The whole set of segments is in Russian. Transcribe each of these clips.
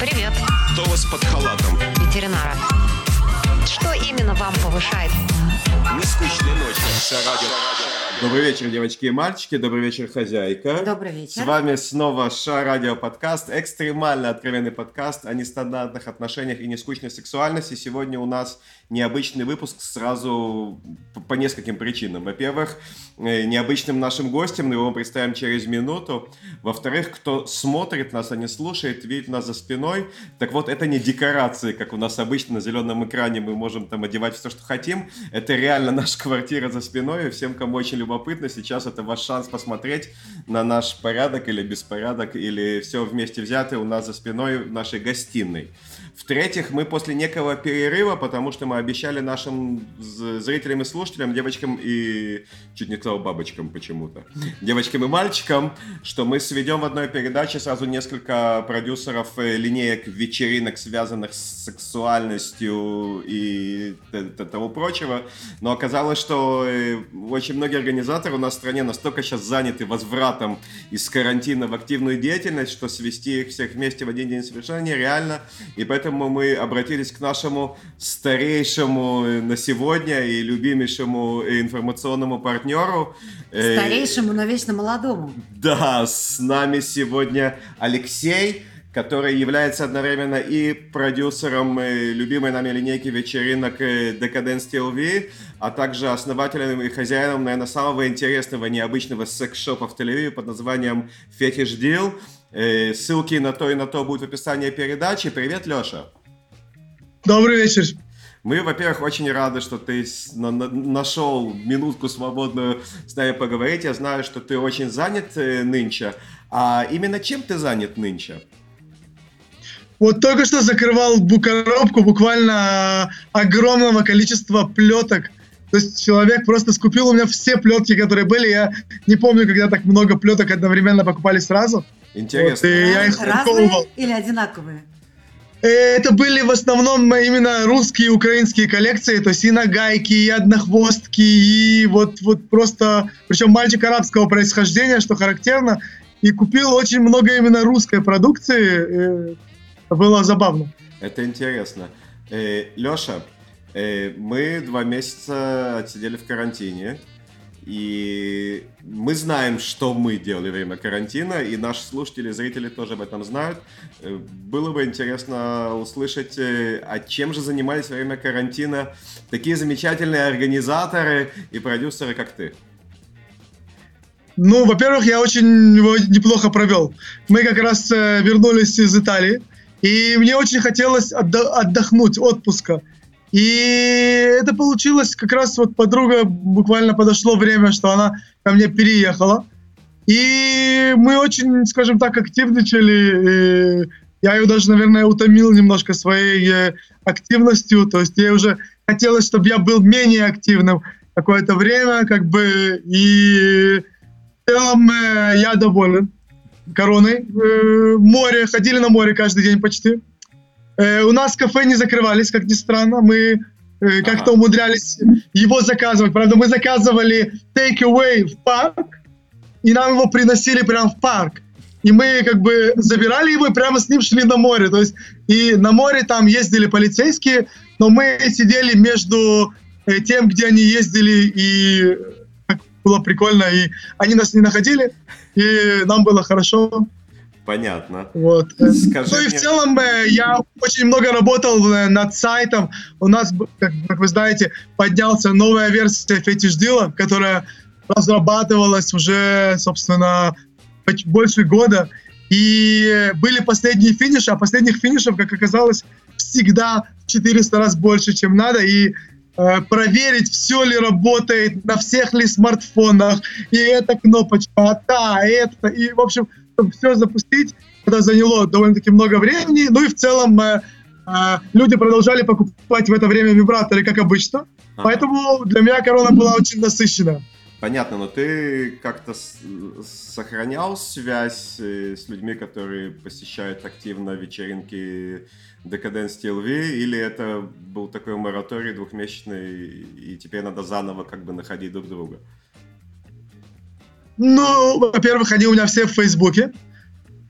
Привет. Кто у вас под халатом? Ветеринара. Что именно вам повышает? Нескучные ночи. Шарадио. Добрый вечер, девочки и мальчики. Добрый вечер, хозяйка. Добрый вечер. С вами снова Ша-радио подкаст. Экстремально откровенный подкаст о нестандартных отношениях и нескучной сексуальности. Сегодня у нас необычный выпуск сразу по нескольким причинам. Во-первых, необычным нашим гостем, его мы представим через минуту. Во-вторых, кто смотрит нас, а не слушает, видит нас за спиной. Так вот, это не декорации, как у нас обычно на зеленом экране мы можем там одевать все, что хотим. Это реально наша квартира за спиной. И всем, кому очень любопытно, сейчас это ваш шанс посмотреть на наш порядок или беспорядок, или все вместе взятое у нас за спиной в нашей гостиной. В-третьих, мы после некого перерыва, потому что мы обещали нашим зрителям и слушателям, девочкам и... чуть не сказал бабочкам почему-то. Девочкам и мальчикам, что мы сведем в одной передаче сразу несколько продюсеров линеек вечеринок, связанных с сексуальностью и того прочего. Но оказалось, что очень многие организаторы у нас в стране настолько сейчас заняты возвратом из карантина в активную деятельность, что свести их всех вместе в один день совершенно нереально. И поэтому мы обратились к нашему старейшему на сегодня и любимейшему информационному партнеру. Старейшему, но вечно молодому. Да, с нами сегодня Алексей, который является одновременно и продюсером любимой нами линейки вечеринок Decadence TV, а также основателем и хозяином, наверное, самого интересного, необычного секс-шопа в Тель-Авиве под названием Fetish Deal. Ссылки на то и на то будут в описании передачи. Привет, Леша. Добрый вечер. Мы, во-первых, очень рады, что ты нашел минутку свободную с нами поговорить. Я знаю, что ты очень занят нынче. А именно чем ты занят нынче? Вот только что закрывал коробку буквально огромного количества плеток. То есть человек просто скупил у меня все плетки, которые были. Я не помню, когда так много плеток одновременно покупали сразу. Интересно. Вот, и я их Разные упаковывал. или одинаковые? Это были в основном именно русские и украинские коллекции, то есть и нагайки, и однохвостки, и вот просто, причем мальчик арабского происхождения, что характерно, и купил очень много именно русской продукции, было забавно. Это интересно. Леша, мы 2 месяца отсидели в карантине, и мы знаем, что мы делали во время карантина, и наши слушатели и зрители тоже об этом знают. Было бы интересно услышать, а чем же занимались во время карантина такие замечательные организаторы и продюсеры, как ты? Ну, во-первых, я очень его неплохо провел. Мы как раз вернулись из Италии, и мне очень хотелось отдохнуть, отпуска. И это получилось, как раз вот подруга, буквально подошло время, что она ко мне переехала. И мы очень, скажем так, активничали. Я ее даже, наверное, утомил немножко своей активностью. То есть ей уже хотелось, чтобы я был менее активным какое-то время, как бы. И в целом я доволен короной. Море, ходили на море каждый день почти. У нас кафе не закрывались, как ни странно. Мы как-то умудрялись его заказывать. Правда, мы заказывали take-away в парк, и нам его приносили прямо в парк. И мы как бы забирали его и прямо с ним шли на море. То есть и на море там ездили полицейские, но мы сидели между тем, где они ездили, и было прикольно. И они нас не находили, и нам было хорошо. Понятно. Вот. Скажи И мне... в целом я очень много работал над сайтом. У нас, как вы знаете, поднялся новая версия Fetish Deal, которая разрабатывалась уже, собственно, больше года. И были последние финиши, а последних финишев, как оказалось, всегда в 400 раз больше, чем надо. И проверить, все ли работает, на всех ли смартфонах, и эта кнопочка, это, и, в общем, чтобы все запустить, это заняло довольно-таки много времени, ну и в целом люди продолжали покупать в это время вибраторы, как обычно, поэтому для меня корона была очень насыщена. Понятно, но ты как-то сохранял связь с людьми, которые посещают активно вечеринки Decadence TV, или это был такой мораторий 2-месячный, и теперь надо заново как бы находить друг друга? Ну, во-первых, они у меня все в Фейсбуке.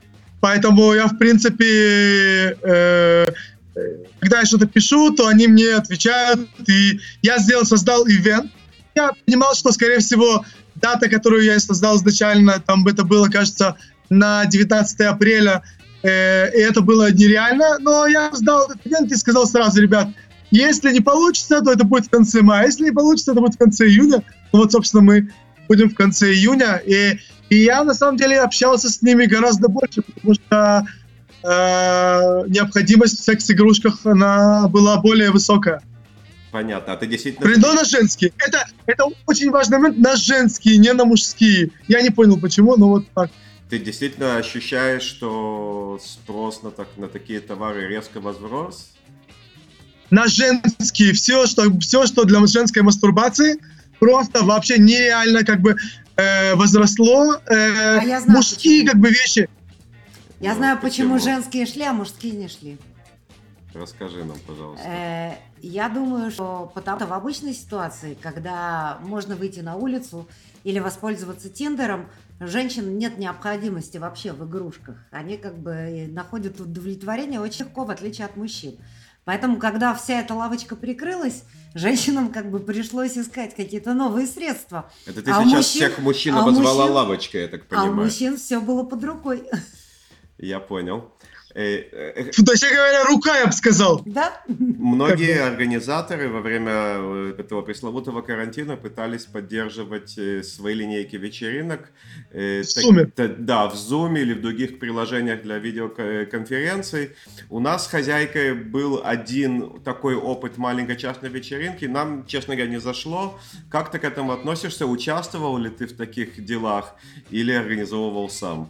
Поэтому я, в принципе, когда я что-то пишу, то они мне отвечают. И я создал ивент. Я понимал, что, скорее всего, дата, которую я создал изначально, там это было, кажется, на 19 апреля, и это было нереально. Но я создал этот ивент и сказал сразу: ребят, если не получится, то это будет в конце мая. Если не получится, это будет в конце июня. Ну вот, собственно, мы будем в конце июня. И я, на самом деле, общался с ними гораздо больше, потому что необходимость в секс-игрушках, она была более высокая. Понятно. А ты действительно... Но на женские. Это очень важный момент. На женские, не на мужские. Я не понял, почему, но вот так. Ты действительно ощущаешь, что спрос на такие товары резко возрос? На женские. Все, что для женской мастурбации, просто вообще нереально как бы возросло. Я знаю, мужские почему. как бы вещи. Я знаю, почему женские шли, а мужские не шли. Расскажи нам, пожалуйста. Я думаю, что потому что в обычной ситуации, когда можно выйти на улицу или воспользоваться Тиндером, женщин нет необходимости вообще в игрушках. Они как бы находят удовлетворение очень легко, в отличие от мужчин. Поэтому, когда вся эта лавочка прикрылась, женщинам как бы пришлось искать какие-то новые средства. Это ты сейчас всех мужчин обозвала лавочкой, я так понимаю. А у мужчин все было под рукой. Я понял. Точнее говоря, рука, я бы сказал. Да? Многие организаторы во время этого пресловутого карантина пытались поддерживать свои линейки вечеринок. В Zoom. Да, в Zoom или в других приложениях для видеоконференций. У нас с хозяйкой был один такой опыт маленькой частной вечеринки. Нам, честно говоря, не зашло. Как ты к этому относишься? Участвовал ли ты в таких делах или организовывал сам?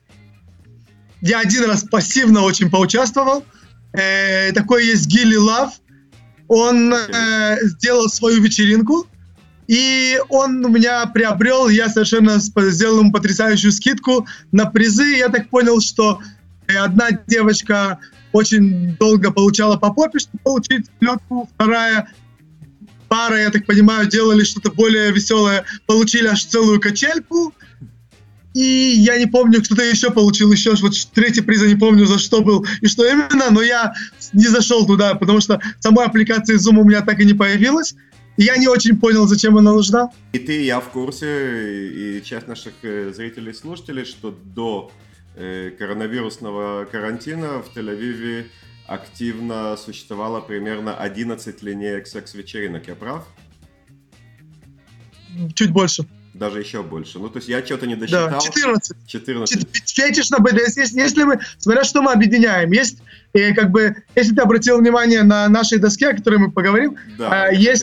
Я один раз пассивно очень поучаствовал. Такой есть Гилли Лав. Он сделал свою вечеринку, и он у меня приобрел, я совершенно сделал ему потрясающую скидку на призы. Я так понял, что одна девочка очень долго получала по попе, чтобы получить плетку. Вторая пара, я так понимаю, делали что-то более веселое, получили аж целую качельку. И я не помню, кто-то еще получил, вот третий приз, я не помню, за что был и что именно, но я не зашел туда, потому что самой аппликации Zoom у меня так и не появилась, и я не очень понял, зачем она нужна. И ты, я в курсе, и часть наших зрителей и слушателей, что до коронавирусного карантина в Тель-Авиве активно существовало примерно 11 линеек секс-вечеринок, я прав? Чуть больше. Даже еще больше. Ну, то есть я что-то не досчитал. Да, 14. Фетиш на БДС. Если мы, смотря что мы объединяем, есть, как бы, если ты обратил внимание на нашей доске, о которой мы поговорим, да, есть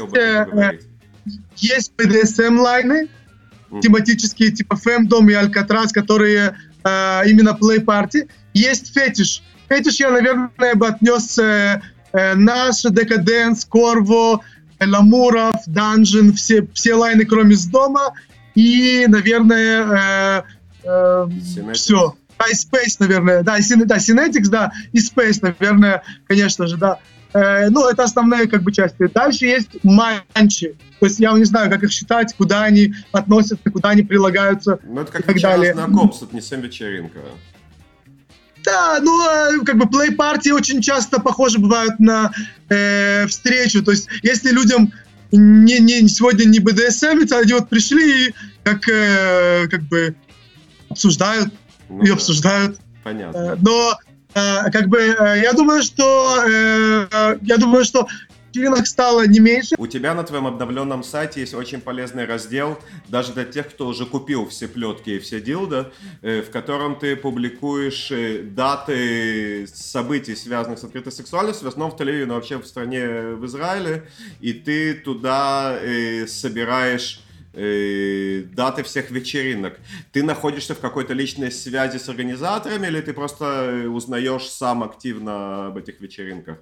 BDSM-лайны, тематические, типа Femdom и Alcatraz, которые именно play-party. Есть фетиш. Фетиш я, наверное, бы отнес наш, Decadence, Corvo, Ламуров, Dungeon, все лайны, кроме с дома. И, наверное, все. Да, и Space, наверное. Да, Synetics, да, и Space, наверное, конечно же, да. Ну, это основные, как бы, части. Дальше есть манчи. То есть я не знаю, как их считать, куда они относятся, куда они прилагаются. Ну, это как и так далее. знакомство, это не сэм-вечеринка. Да, ну, как бы плей-партии очень часто похожи бывают на встречу. То есть, если людям сегодня не BDSM, они вот пришли и как бы обсуждают, обсуждают. Понятно. Но как бы я думаю, что вечеринок стало не меньше. У тебя на твоем обновленном сайте есть очень полезный раздел, даже для тех, кто уже купил все плетки и все дилдо, в котором ты публикуешь даты событий, связанных с открытой сексуальностью, в основном в Тель-Авиве, но вообще в стране, в Израиле, и ты туда собираешь даты всех вечеринок. Ты находишься в какой-то личной связи с организаторами, или ты просто узнаешь сам активно об этих вечеринках?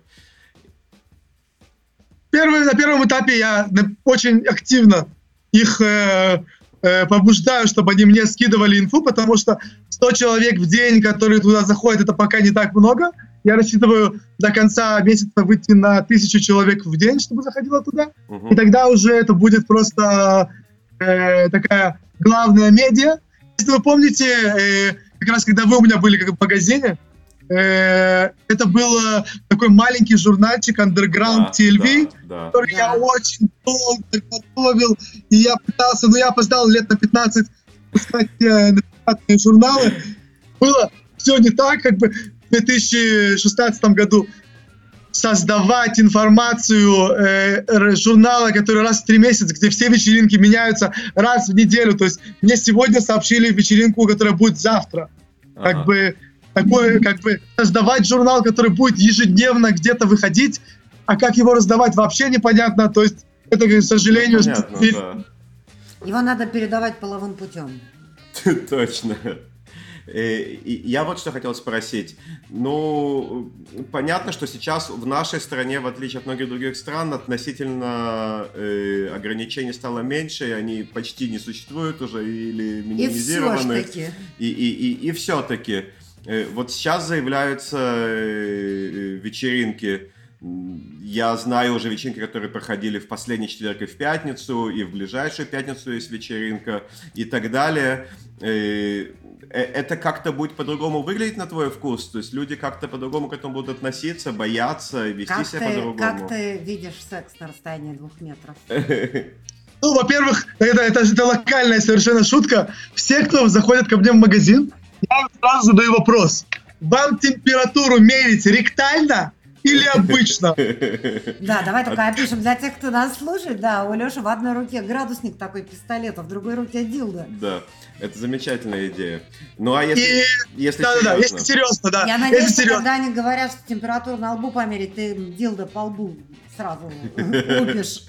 На первом этапе я очень активно их побуждаю, чтобы они мне скидывали инфу, потому что 100 человек в день, которые туда заходят, это пока не так много. Я рассчитываю до конца месяца выйти на 1000 человек в день, чтобы заходило туда. И тогда уже это будет просто такая главная медиа. Если вы помните, как раз когда вы у меня были как в магазине, это был такой маленький журнальчик Underground TLV, который я очень долго готовил, и я пытался, я опоздал лет на 15 пускать на печатные журналы. Было все не так, как бы в 2016 году создавать информацию журнала, который раз в 3 месяца, где все вечеринки меняются раз в неделю. То есть мне сегодня сообщили вечеринку, которая будет завтра. Как бы такое, как бы создавать журнал, который будет ежедневно где-то выходить, а как его раздавать вообще непонятно. То есть это, к сожалению, понятно, да. Его надо передавать половым путем. Точно. И я вот что хотел спросить. Ну, понятно, что сейчас в нашей стране, в отличие от многих других стран, относительно ограничений стало меньше, и они почти не существуют уже или минимизированы. И все-таки. Вот сейчас заявляются вечеринки. Я знаю уже вечеринки, которые проходили в последний четверг и в пятницу, и в ближайшую пятницу есть вечеринка, и так далее. Это как-то будет по-другому выглядеть на твой вкус? То есть люди как-то по-другому к этому будут относиться, бояться, вести себя по-другому? Как ты видишь секс на расстоянии 2 метров? Ну, во-первых, это локальная совершенно шутка. Все, кто заходит ко мне в магазин, я сразу задаю вопрос. Вам температуру мерить ректально или обычно? Да, давай только опишем для тех, кто нас слушает. Да, у Лёши в одной руке градусник такой пистолет, а в другой руке дилдо. Да, это замечательная идея. Ну а если да, если серьезно, да. Я надеюсь, что когда они говорят, что температуру на лбу померить, ты дилдо по лбу сразу лупишь.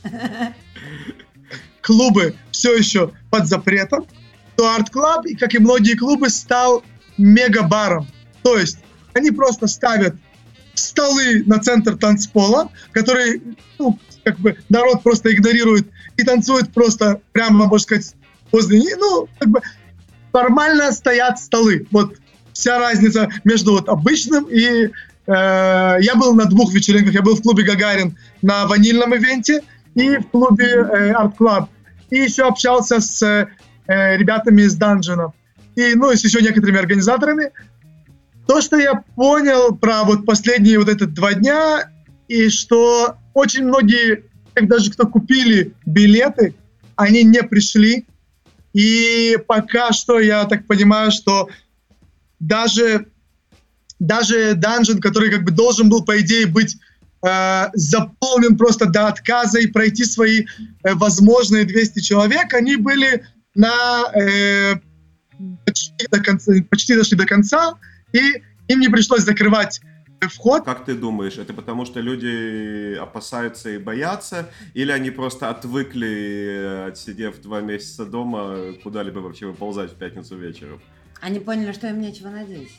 Клубы все еще под запретом, то Art Club, как и многие клубы, стал мега-баром. То есть они просто ставят столы на центр танцпола, которые, как бы народ просто игнорирует и танцует просто прямо, можно сказать, возле них. Как бы формально стоят столы. Вот вся разница между вот обычным и... я был на 2 вечеринках. Я был в клубе «Гагарин» на ванильном ивенте и в клубе Art Club. И еще общался с ребятами из Dungeon. И с еще некоторыми организаторами. То, что я понял про вот последние вот эти 2 дня, и что очень многие, даже кто купили билеты, они не пришли. И пока что я так понимаю, что даже Dungeon, который как бы должен был, по идее, быть заполнен просто до отказа и пройти свои возможные 200 человек, они были почти дошли до конца, и им не пришлось закрывать вход. Как ты думаешь, это потому что люди опасаются и боятся, или они просто отвыкли, отсидев 2 месяца дома, куда-либо вообще выползать в пятницу вечером? Они поняли, что им нечего надеть.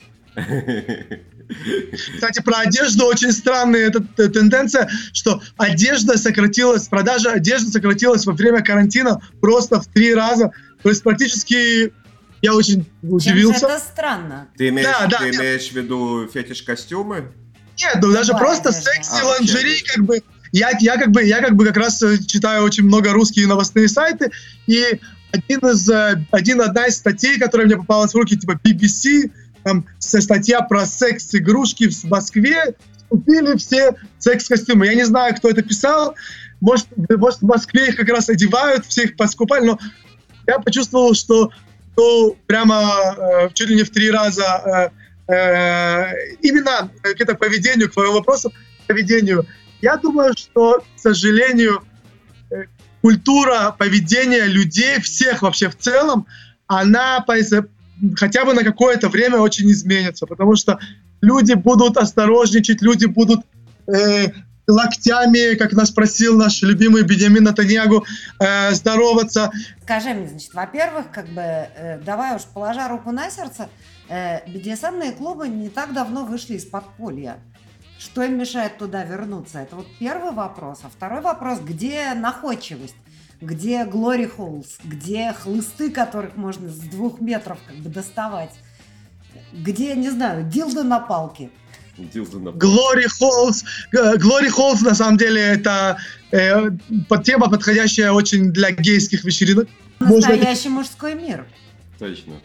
Кстати, про одежду очень странная эта тенденция, что продажа одежды сократилась во время карантина просто в 3 раза. То есть практически я очень удивился. Чем же это странно? Ты имеешь в виду фетиш-костюмы? Нет, даже просто секси-ланжери, как бы. Я как раз читаю очень много русские новостные сайты, и одна из статей, которая мне попалась в руки, типа BBC, там статья про секс-игрушки в Москве, купили все секс-костюмы. Я не знаю, кто это писал, может в Москве их как раз одевают, все их поскупали, но я почувствовал, что прямо чуть ли не в 3 раза именно к этому поведению, к твоему вопросу, к поведению. Я думаю, что, к сожалению, культура поведения людей, всех вообще в целом, она хотя бы на какое-то время очень изменится, потому что люди будут осторожничать, люди будут локтями, как нас просил наш любимый Беньямин Нетаньяху, здороваться. Скажи мне, значит, во-первых, давай уж положа руку на сердце, BDSM-ные клубы не так давно вышли из подполья. Что им мешает туда вернуться? Это вот первый вопрос. А второй вопрос, где находчивость? Где glory holes? Где хлысты, которых можно с 2 метров доставать? Где, не знаю, дилдо на палке? Glory Holes, на самом деле, это тема, подходящая очень для гейских вечеринок. Настоящий мужской мир. Точно.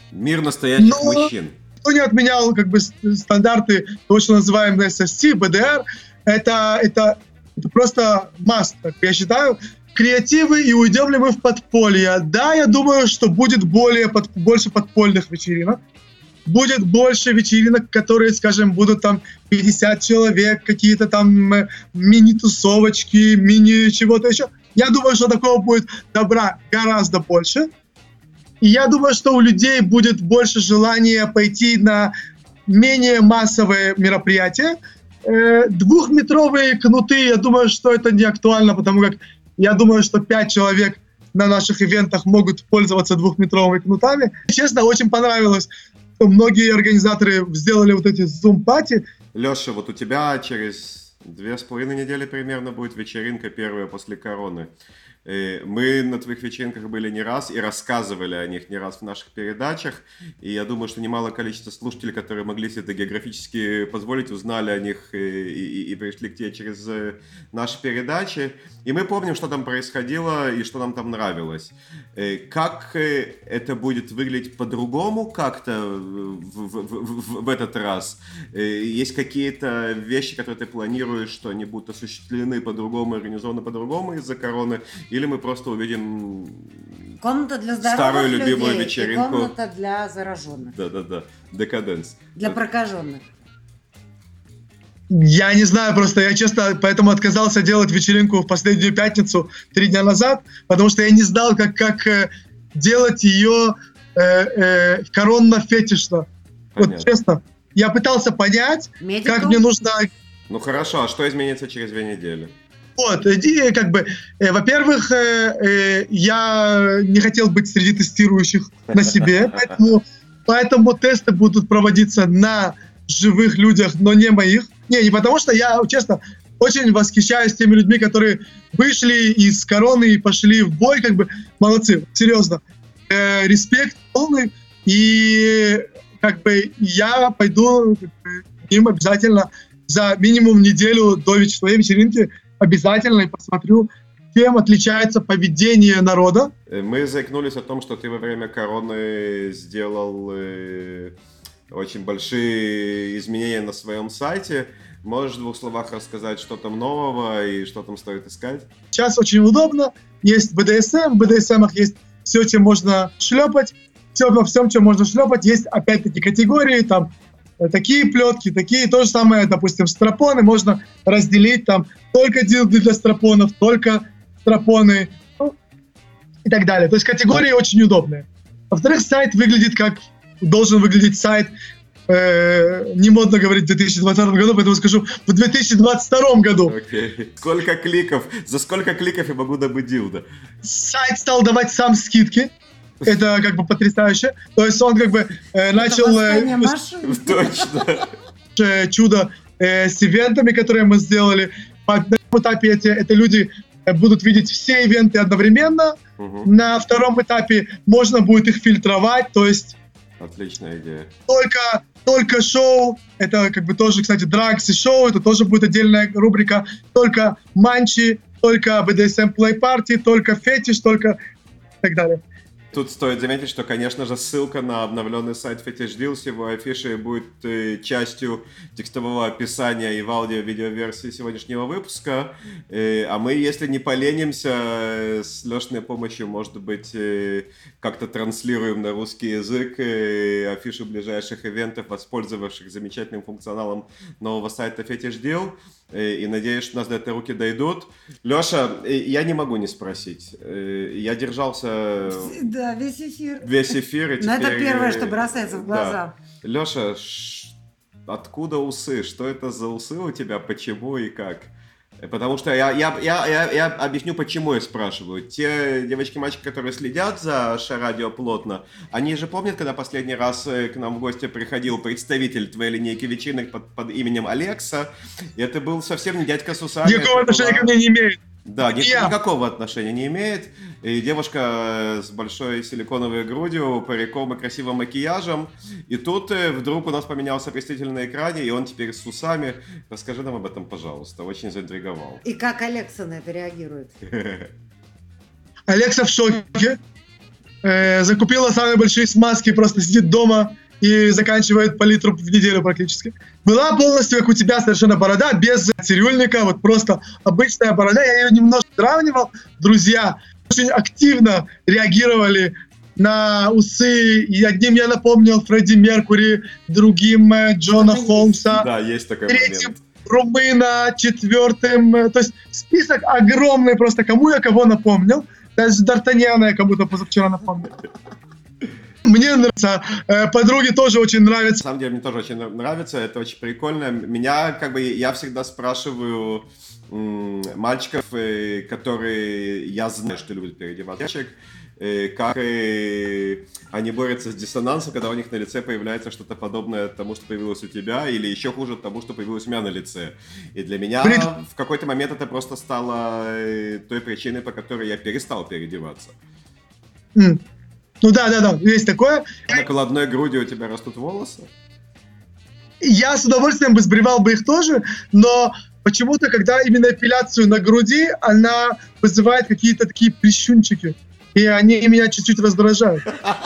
Мир настоящих Но- мужчин. Кто не отменял как бы стандарты того, что называем SSC, BDR, это просто must, я считаю. Креативы и уйдем ли мы в подполье? Да, я думаю, что будет больше подпольных вечеринок. Будет больше вечеринок, которые, скажем, будут там 50 человек, какие-то там мини-тусовочки, мини-чего-то еще. Я думаю, что такого будет добра гораздо больше. И я думаю, что у людей будет больше желания пойти на менее массовые мероприятия. Двухметровые кнуты, я думаю, что это не актуально, потому как я думаю, что 5 человек на наших ивентах могут пользоваться двухметровыми кнутами. Честно, очень понравилось, что многие организаторы сделали вот эти зум-пати. Леша, вот у тебя через 2,5 недели примерно будет вечеринка первая после короны. Мы на твоих вечеринках были не раз и рассказывали о них не раз в наших передачах. И я думаю, что немало количество слушателей, которые могли себе это географически позволить, узнали о них и пришли к тебе через наши передачи. И мы помним, что там происходило и что нам там нравилось. Как это будет выглядеть по-другому как-то в этот раз? Есть какие-то вещи, которые ты планируешь, что они будут осуществлены по-другому, организованы по-другому из-за короны? Или мы просто увидим Комната для здоровых старую любимую людей вечеринку? и комната для зараженных, Да-да-да, декаденс. для прокаженных. Я не знаю, просто я честно поэтому отказался делать вечеринку в последнюю пятницу 3 дня назад, потому что я не знал, как делать ее коронно-фетишно. Понятно. Вот честно, я пытался понять, Медикал? как мне нужно... Ну хорошо, а что изменится через 2 недели? Вот, и как бы, во-первых, я не хотел быть среди тестирующих на себе, поэтому тесты будут проводиться на живых людях, но не моих. Не потому что я, честно, очень восхищаюсь теми людьми, которые вышли из короны и пошли в бой, как бы, молодцы, серьезно. Респект полный, и как бы я пойду как бы, к ним обязательно за минимум неделю до своей вечеринки обязательно и посмотрю, чем отличается поведение народа. Мы заикнулись о том, что ты во время короны сделал очень большие изменения на своем сайте. Можешь в 2 словах рассказать, что там нового и что там стоит искать? Сейчас очень удобно. Есть BDSM, в BDSM есть все, чем можно шлепать. Во всем, чем можно шлепать, есть опять-таки категории, там такие плетки, такие, то же самое, допустим, страпоны можно разделить, там только дилды для страпонов, только страпоны, ну, и так далее. То есть категории очень удобные. Во-вторых, сайт выглядит как должен выглядеть сайт, не модно говорить в 2020 году, поэтому скажу в 2022 году. Окей. Сколько кликов? За сколько кликов я могу добыть дилдо? Сайт стал давать сам скидки. Это как бы потрясающе. То есть он как бы начал... Восстание машин. Точно. Чудо с ивентами, которые мы сделали. На первом этапе это люди будут видеть все ивенты одновременно. Угу. На втором этапе можно будет их фильтровать, то есть Отличная идея. только шоу, это как бы тоже, кстати, драгс и шоу, это тоже будет отдельная рубрика, только манчи, только BDSM Play Party, только фетиш, только и так далее. Тут стоит заметить, что, конечно же, ссылка на обновленный сайт Fetish Deal с его афишей будет частью текстового описания и в аудио-видеоверсии сегодняшнего выпуска. А мы, если не поленимся, с Лешиной помощью, может быть, как-то транслируем на русский язык афишу ближайших ивентов, воспользовавших замечательным функционалом нового сайта Fetish Deal. И надеюсь, что у нас до этой руки дойдут. Леша, я не могу не спросить. Я держался... Да, весь эфир. Весь эфир, и Но теперь... это первое, что бросается в глаза. Да. Леша, откуда усы? Что это за усы у тебя? Почему и как? Потому что я объясню, почему я спрашиваю. Те девочки-мальчики, которые следят за Ша-радио плотно, они же помнят, когда последний раз к нам в гости приходил представитель твоей линейки вечеринок под именем Алекса, и это был совсем не дядька с усами. Никакого отношения ко мне не имеет. Да, никакого отношения не имеет. И девушка с большой силиконовой грудью, париком и красивым макияжем. И тут вдруг у нас поменялся представитель на экране, и он теперь с усами. Расскажи нам об этом, пожалуйста. Очень заинтриговал. И как Алекса на это реагирует? Алекса в шоке. закупила самые большие смазки, просто сидит дома и заканчивает по литру в неделю практически. Была полностью, как у тебя, совершенно борода, без цирюльника, вот просто обычная борода. Я ее немножко сравнивал. Друзья очень активно реагировали на усы. И одним я напомнил Фредди Меркури, другим Джона Холмса. Да, есть такой третьим момент. Румына, четвертым. То есть список огромный просто, кому я кого напомнил. Даже Д'Артаньяна я кому-то позавчера напомнил. Мне нравится. Подруге тоже очень На нравится. самом деле, мне тоже очень нравится, это очень прикольно. Меня, я всегда спрашиваю мальчиков, которые я знаю, что любят переодеваться, как они борются с диссонансом, когда у них на лице появляется что-то подобное тому, что появилось у тебя, или еще хуже тому, что появилось у меня на лице. И для меня в какой-то момент это просто стало той причиной, по которой я перестал переодеваться. Ну да, есть такое. На накладной груди у тебя растут волосы? Я с удовольствием бы сбривал бы их тоже, но почему-то, когда именно эпиляцию на груди, она вызывает какие-то такие прищунчики. И они меня чуть-чуть раздражают.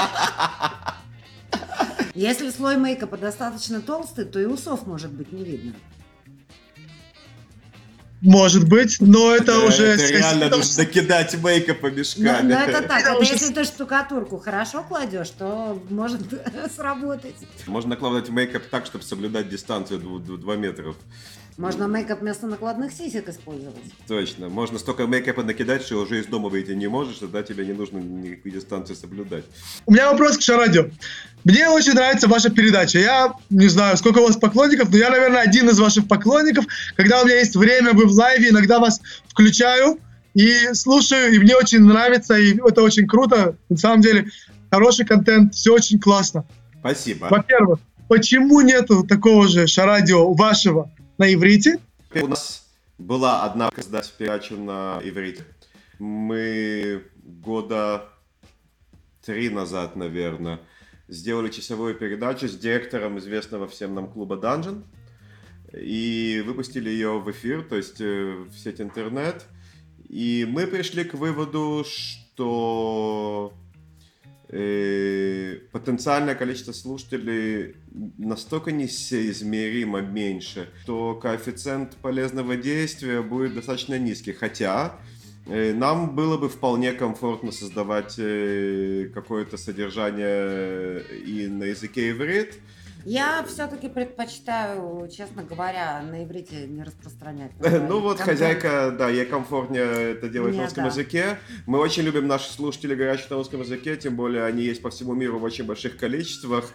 Если слой мейкапа достаточно толстый, то и усов может быть не видно. Может быть, но это уже... Это реально нужно накидать мейкапа мешками. Но это так, Это это уже если ты штукатурку хорошо кладешь, то может сработать. Можно накладывать мейкап так, чтобы соблюдать дистанцию 2 метров. Можно мейкап вместо накладных сисек использовать. Точно. Можно столько мейкапа накидать, что уже из дома выйти не можешь, тогда тебе не нужно никакую дистанцию соблюдать. У меня вопрос к Шарадио. Мне очень нравится ваша передача. Я не знаю, сколько у вас поклонников, но я, наверное, один из ваших поклонников. Когда у меня есть время, вы в лайве, иногда вас включаю и слушаю, и мне очень нравится, и это очень круто. На самом деле, хороший контент, все очень классно. Спасибо. Во-первых, почему нету такого же Шарадио вашего на иврите? У нас была одна сдать передачу на иврите. Мы года 3 назад, наверное, сделали часовую передачу с директором известного всем нам клуба Dungeon и выпустили ее в эфир, то есть в сеть интернет. И мы пришли к выводу, что потенциальное количество слушателей настолько несоизмеримо меньше, что коэффициент полезного действия будет достаточно низкий. Хотя нам было бы вполне комфортно создавать какое-то содержание и на языке иврит. Я все-таки предпочитаю, честно говоря, на иврите не распространять. Ну вот хозяйка, да, ей комфортнее это делать на русском языке. Мы очень любим наших слушателей, говорящих на русском языке, тем более они есть по всему миру в очень больших количествах.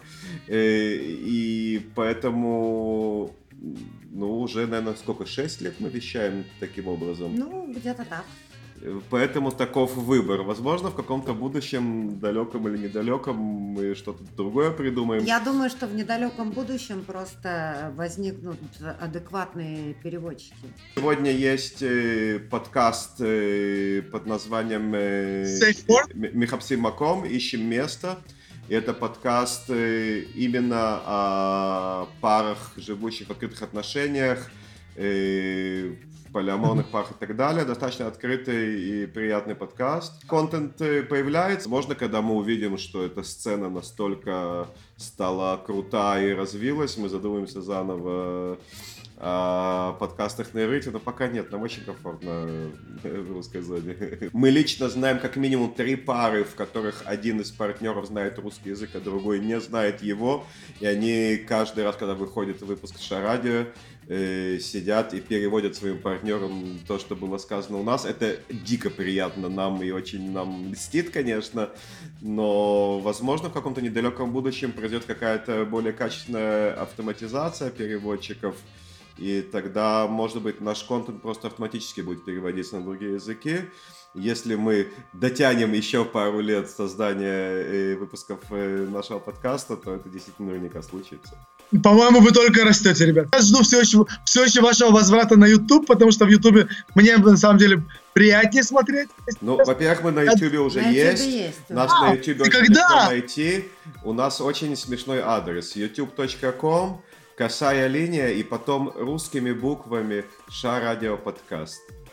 И поэтому, уже, наверное, 6 лет мы вещаем таким образом? Ну, где-то так. Поэтому таков выбор. Возможно, в каком-то будущем, далеком или недалеком, мы что-то другое придумаем. Я думаю, что в недалеком будущем просто возникнут адекватные переводчики. Сегодня есть подкаст под названием «Михапсим Маком. Ищем место». И это подкаст именно о парах, живущих в открытых отношениях, полиаморных парах и так далее. Достаточно открытый и приятный подкаст. Контент появляется. Возможно, когда мы увидим, что эта сцена настолько стала крута и развилась, мы задумаемся заново о подкастах на иврите, но пока нет, нам очень комфортно в русской зоне. Мы лично знаем как минимум 3 пары, в которых один из партнеров знает русский язык, а другой не знает его, и они каждый раз, когда выходит выпуск Шарадио, сидят и переводят своим партнерам то, что было сказано у нас. Это дико приятно нам и очень нам льстит, конечно, но, возможно, в каком-то недалеком будущем произойдет какая-то более качественная автоматизация переводчиков, и тогда, может быть, наш контент просто автоматически будет переводиться на другие языки. Если мы дотянем еще пару лет создания выпусков нашего подкаста, то это действительно наверняка случится. По-моему, вы только растете, ребят. Я жду все еще вашего возврата на YouTube, потому что в YouTube мне, на самом деле, приятнее смотреть. Ну, во-первых, мы на YouTube уже есть. Нас на YouTube очень легко найти. У нас очень смешной адрес. youtube.com, косая линия, и потом русскими буквами Шарадио подкаст.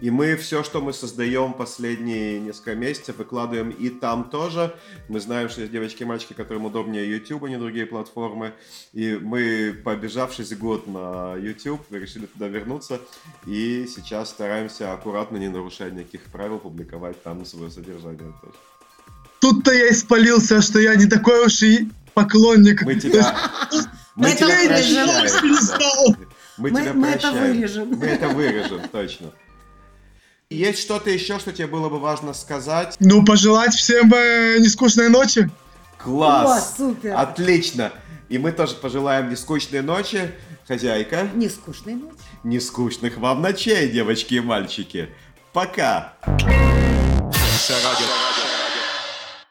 И мы все, что мы создаем последние несколько месяцев, выкладываем и там тоже. Мы знаем, что есть девочки и мальчики, которым удобнее YouTube, а не другие платформы. И мы, побежавшись год на YouTube, решили туда вернуться. И сейчас стараемся аккуратно, не нарушая никаких правил, публиковать там свое содержание тоже. Тут-то я испалился, что я не такой уж и поклонник. Мы тебя... Мы это тебя вырежем. прощаем. Мы тебя это прощаем. вырежем. Мы это вырежем, точно. Есть что-то еще, что тебе было бы важно сказать? Ну, пожелать всем нескучной ночи. Класс! О, супер! Отлично! И мы тоже пожелаем нескучной ночи. Хозяйка, Не скучной ночи. нескучных вам ночей, девочки и мальчики. Пока! Все радио.